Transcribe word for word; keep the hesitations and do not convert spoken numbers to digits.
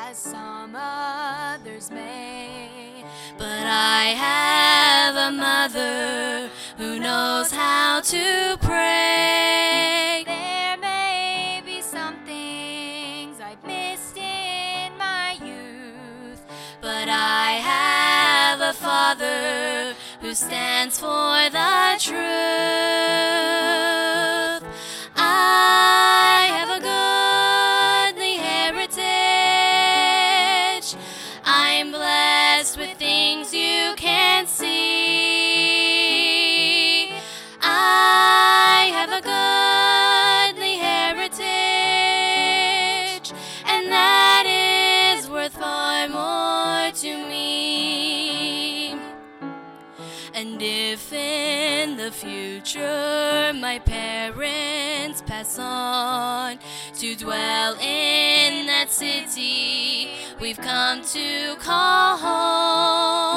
as some others may. But I have a mother who knows how to pray. There may be some things I've missed in my youth, but I have a Father who stands for the truth. I have a goodly heritage. I'm blessed with things you can't see. I have a goodly heritage, and that is worth far more to me. And if in the future my parents pass on to dwell in that city we've come to call home,